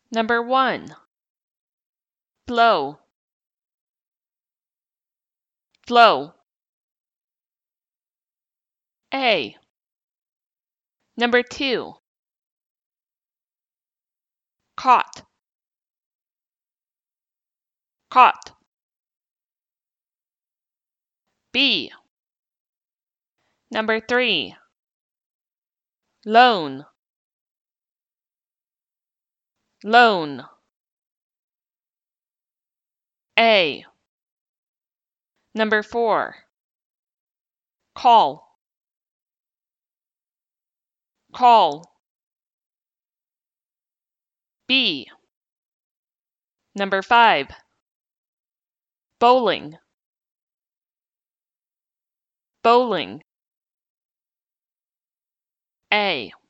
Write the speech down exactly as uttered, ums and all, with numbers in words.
Number one, flow, flow. A. Number two, caught, caught. B. Number three, loan, loan. A. Number four, call, call. B. Number five, bowling, bowling. A.